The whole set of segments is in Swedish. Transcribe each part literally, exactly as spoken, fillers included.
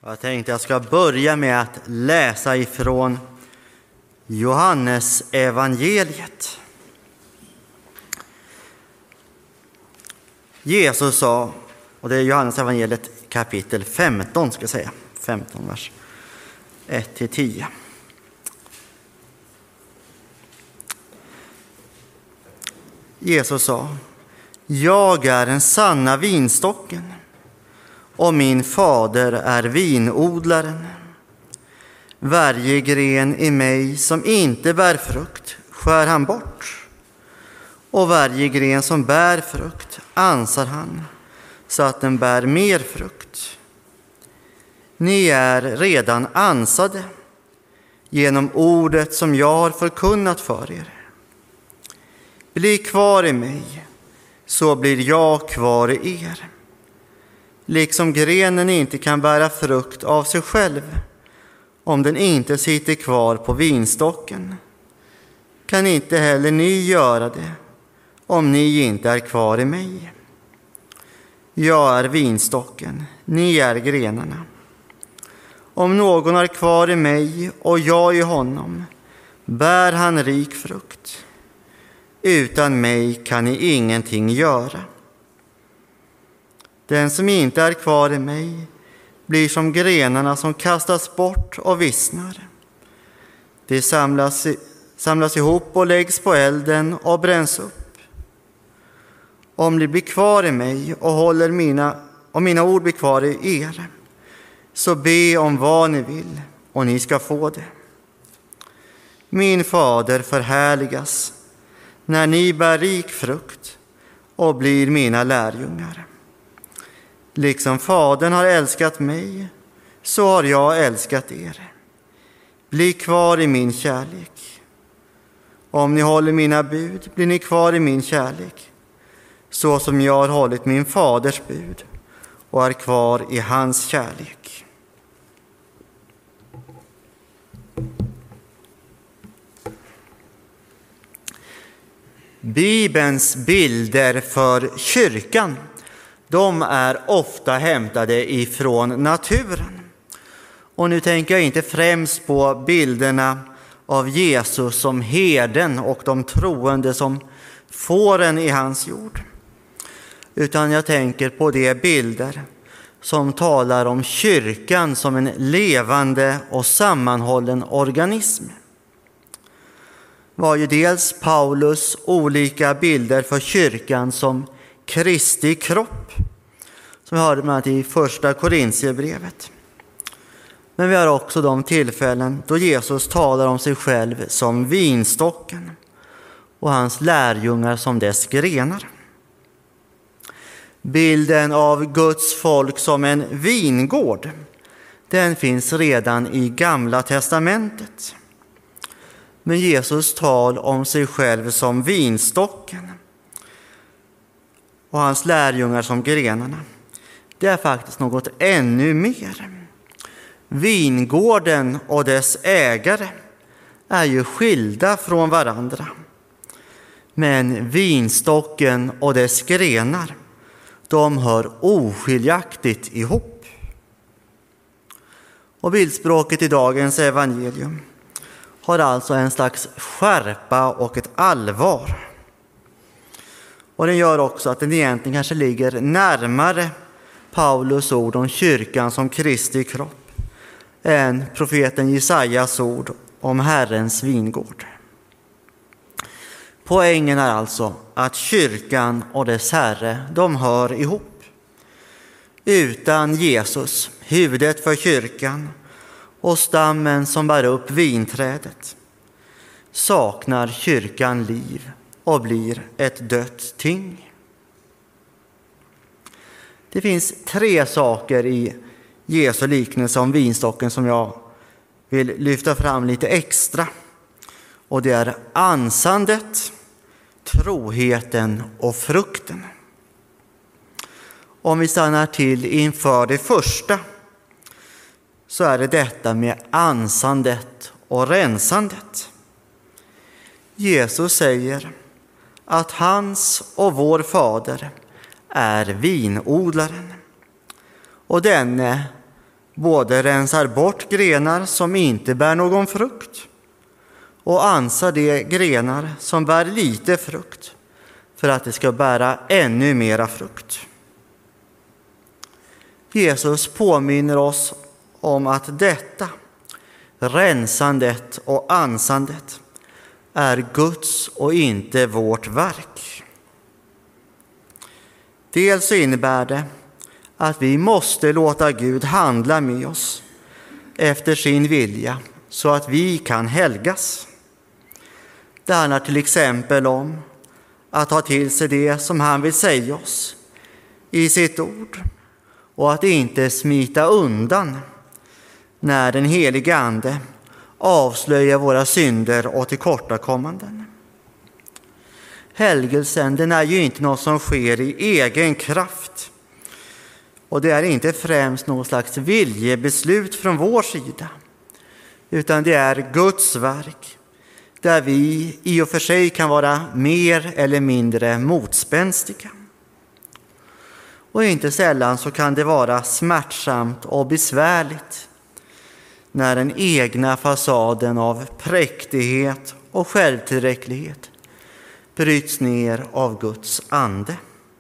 Jag tänkte jag ska börja med att läsa ifrån Johannes evangeliet. Jesus sa, och det är Johannes evangeliet kapitel femton ska jag säga, femton vers ett till tio. Jesus sa: jag är den sanna vinstocken och min fader är vinodlaren. Varje gren i mig som inte bär frukt skär han bort, och varje gren som bär frukt ansar han så att den bär mer frukt. Ni är redan ansade genom ordet som jag har förkunnat för er. Bli kvar i mig, så blir jag kvar i er. Liksom grenen inte kan bära frukt av sig själv om den inte sitter kvar på vinstocken, kan inte heller ni göra det om ni inte är kvar i mig. Jag är vinstocken, ni är grenarna. Om någon är kvar i mig och jag i honom, bär han rik frukt. Utan mig kan ni ingenting göra. Den som inte är kvar i mig blir som grenarna som kastas bort och vissnar. De samlas, samlas ihop och läggs på elden och bränns upp. Om ni blir kvar i mig och håller mina, och mina ord blir kvar i er, så be om vad ni vill och ni ska få det. Min fader förhärligas när ni bär rik frukt och blir mina lärjungar. Liksom Fadern har älskat mig, så har jag älskat er. Bli kvar i min kärlek. Om ni håller mina bud, blir ni kvar i min kärlek, så som jag har hållit min faders bud och är kvar i hans kärlek. Bibelns bilder för kyrkan, de är ofta hämtade ifrån naturen. Och nu tänker jag inte främst på bilderna av Jesus som herden och de troende som fåren i hans jord, utan jag tänker på de bilder som talar om kyrkan som en levande och sammanhållen organism. Var ju dels Paulus olika bilder för kyrkan som Kristi kropp, som vi hörde bland annat i första Korintierbrevet. Men vi har också de tillfällen då Jesus talar om sig själv som vinstocken och hans lärjungar som dess grenar. Bilden av Guds folk som en vingård, den finns redan i Gamla testamentet. Men Jesus tal om sig själv som vinstocken och hans lärjungar som grenarna, det är faktiskt något ännu mer. Vingården och dess ägare är ju skilda från varandra. Men vinstocken och dess grenar, de hör oskiljaktigt ihop. Och bildspråket i dagens evangelium har alltså en slags skärpa och ett allvar. Och den gör också att den egentligen kanske ligger närmare Paulus ord om kyrkan som Kristi kropp än profeten Jesajas ord om Herrens vingård. Poängen är alltså att kyrkan och dess Herre, de hör ihop. Utan Jesus, huvudet för kyrkan, och stammen som bär upp vinträdet, saknar kyrkan liv och blir ett dött ting. Det finns tre saker i Jesu liknelse om vinstocken som jag vill lyfta fram lite extra. Och det är ansandet, troheten och frukten. Om vi stannar till inför det första, så är det detta med ansandet och rensandet. Jesus säger att hans och vår fader är vinodlaren. Och denne både rensar bort grenar som inte bär någon frukt och ansar de grenar som bär lite frukt för att det ska bära ännu mera frukt. Jesus påminner oss om att detta, rensandet och ansandet, är Guds och inte vårt verk. Dels innebär det att vi måste låta Gud handla med oss efter sin vilja så att vi kan helgas. Det handlar till exempel om att ta till sig det som han vill säga oss i sitt ord och att inte smita undan när den helige Ande avslöjar våra synder och tillkortakommanden. Helgelsen, den är ju inte något som sker i egen kraft. Och det är inte främst något slags viljebeslut från vår sida, utan det är Guds verk, där vi i och för sig kan vara mer eller mindre motspänstiga. Och inte sällan så kan det vara smärtsamt och besvärligt när den egna fasaden av präktighet och självtillräcklighet bryts ner av Guds ande.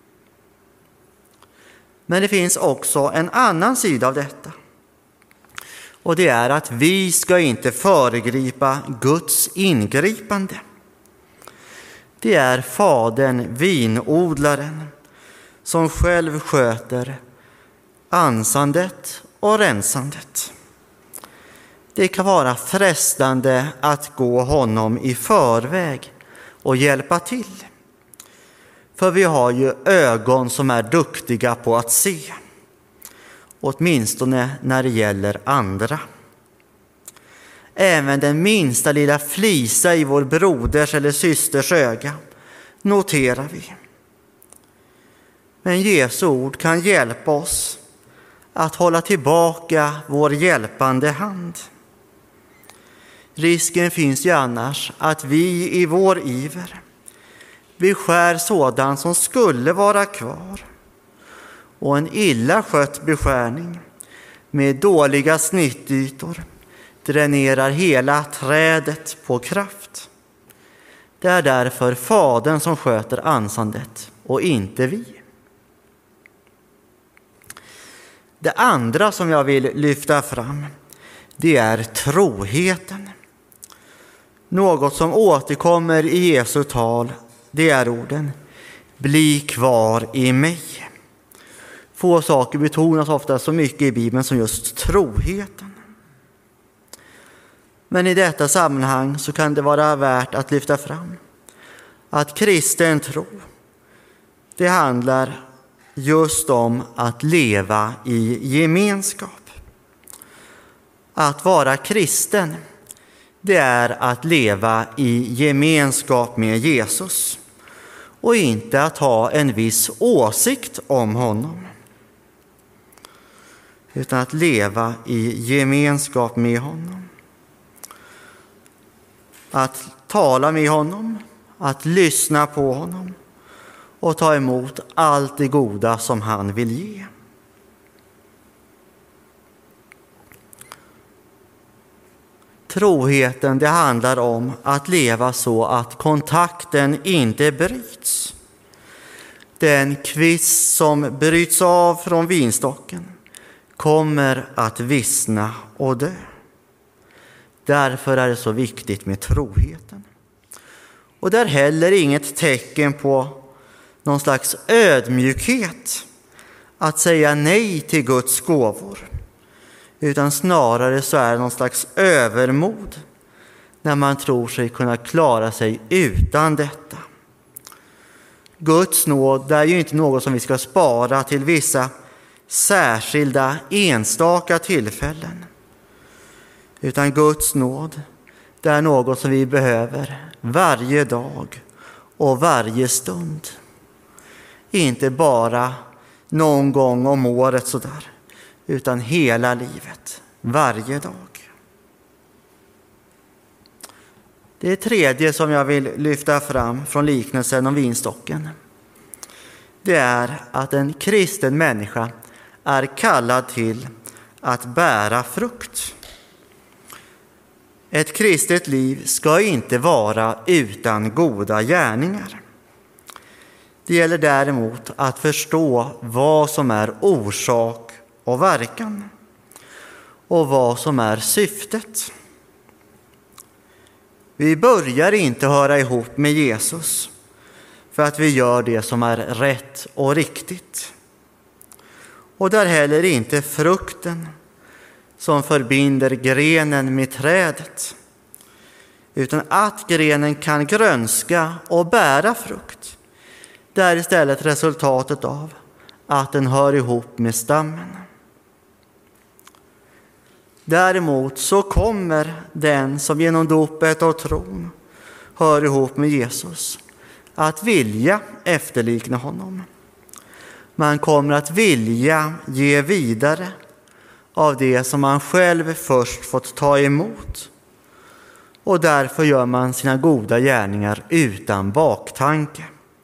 Men det finns också en annan sida av detta. Och det är att vi ska inte föregripa Guds ingripande. Det är fadern, vinodlaren, som själv sköter ansandet och rensandet. Det kan vara frestande att gå honom i förväg och hjälpa till. För vi har ju ögon som är duktiga på att se, åtminstone när det gäller andra. Även den minsta lilla flisa i vår broders eller systers öga noterar vi. Men Jesu ord kan hjälpa oss att hålla tillbaka vår hjälpande hand. Risken finns ju annars att vi i vår iver beskär sådant som skulle vara kvar, och en illa skött beskärning med dåliga snittytor dränerar hela trädet på kraft. Det är därför fadern som sköter ansandet och inte vi. Det andra som jag vill lyfta fram, det är troheten. Något som återkommer i Jesu tal, det är orden: bli kvar i mig. Få saker betonas ofta så mycket i Bibeln som just troheten. Men i detta sammanhang så kan det vara värt att lyfta fram att kristen tro, det handlar just om att leva i gemenskap. Att vara kristen, det är att leva i gemenskap med Jesus och inte att ha en viss åsikt om honom, utan att leva i gemenskap med honom. Att tala med honom, att lyssna på honom och ta emot allt det goda som han vill ge. Troheten, det handlar om att leva så att kontakten inte bryts. Den kvist som bryts av från vinstocken kommer att vissna och dö. Därför är det så viktigt med troheten. Och det är heller inget tecken på någon slags ödmjukhet att säga nej till Guds gåvor, utan snarare så är det någon slags övermod när man tror sig kunna klara sig utan detta. Guds nåd är ju inte något som vi ska spara till vissa särskilda enstaka tillfällen, utan Guds nåd, det är något som vi behöver varje dag och varje stund. Inte bara någon gång om året sådär, utan hela livet, varje dag. Det tredje som jag vill lyfta fram från liknelsen om vinstocken, det är att en kristen människa är kallad till att bära frukt. Ett kristet liv ska inte vara utan goda gärningar. Det gäller däremot att förstå vad som är orsak och verkan och vad som är syftet. Vi börjar inte höra ihop med Jesus för att vi gör det som är rätt och riktigt. Och där heller inte frukten som förbinder grenen med trädet, utan att grenen kan grönska och bära frukt. Det är istället resultatet av att den hör ihop med stammen. Däremot så kommer den som genom dopet och tron hör ihop med Jesus att vilja efterlikna honom. Man kommer att vilja ge vidare av det som man själv först fått ta emot. Och därför gör man sina goda gärningar utan baktanke.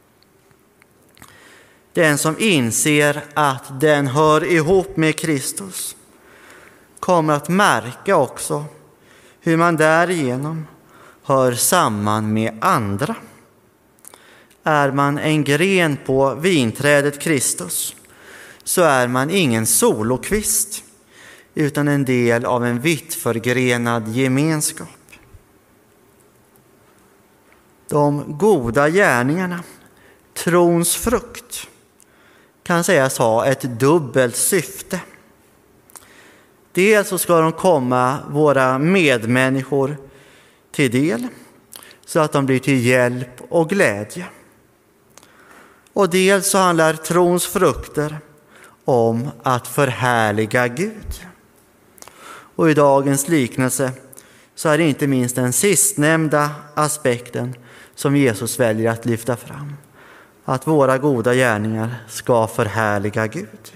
Den som inser att den hör ihop med Kristus kommer att märka också hur man därigenom hör samman med andra. Är man en gren på vinträdet Kristus så är man ingen solokvist utan en del av en vittförgrenad gemenskap. De goda gärningarna, trons frukt, kan sägas ha ett dubbelt syfte. Dels så ska de komma våra medmänniskor till del så att de blir till hjälp och glädje. Och dels så handlar trons frukter om att förhärliga Gud. Och i dagens liknelse så är det inte minst den sistnämnda aspekten som Jesus väljer att lyfta fram. Att våra goda gärningar ska förhärliga Gud.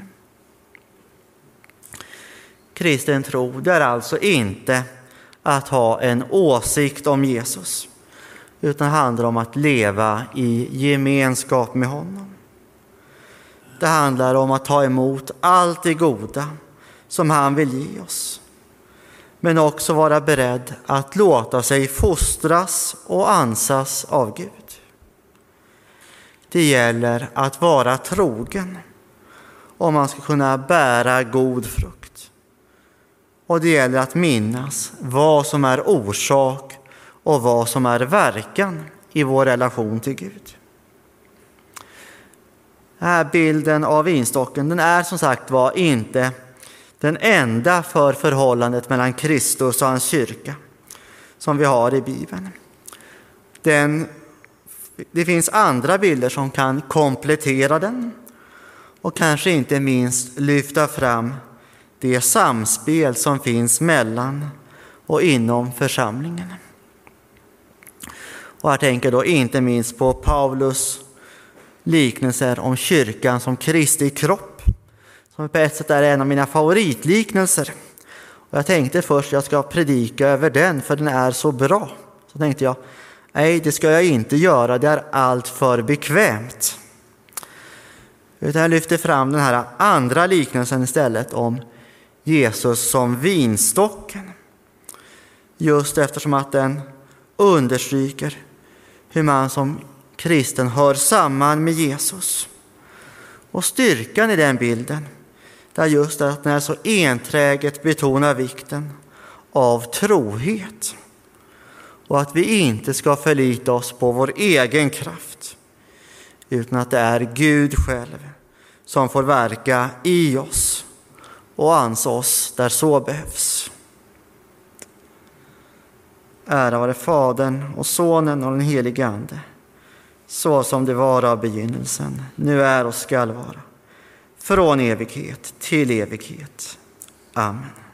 Kristen tro, det är alltså inte att ha en åsikt om Jesus, utan handlar om att leva i gemenskap med honom. Det handlar om att ta emot allt det goda som han vill ge oss, men också vara beredd att låta sig fostras och ansas av Gud. Det gäller att vara trogen om man ska kunna bära god frukt. Och det gäller att minnas vad som är orsak och vad som är verkan i vår relation till Gud. Den här bilden av vinstocken, den är som sagt var inte den enda för förhållandet mellan Kristus och hans kyrka som vi har i Bibeln. Den, det finns andra bilder som kan komplettera den och kanske inte minst lyfta fram det samspel som finns mellan och inom församlingen. Och jag tänker då inte minst på Paulus liknelser om kyrkan som Kristi kropp, som på ett sätt är en av mina favoritliknelser. Och jag tänkte först att jag ska predika över den, för den är så bra. Så tänkte jag, nej, det ska jag inte göra, det är allt för bekvämt. Utan jag lyfter fram den här andra liknelsen istället om Jesus som vinstocken. Just eftersom att den understryker hur man som kristen hör samman med Jesus. Och styrkan i den bilden, där just att den är så enträget betonar vikten av trohet. Och att vi inte ska förlita oss på vår egen kraft, utan att det är Gud själv som får verka i oss och ansa oss där så behövs. Ära vare Fadern och Sonen och den helige Ande, så som det var av begynnelsen, nu är och skall vara, från evighet till evighet. Amen.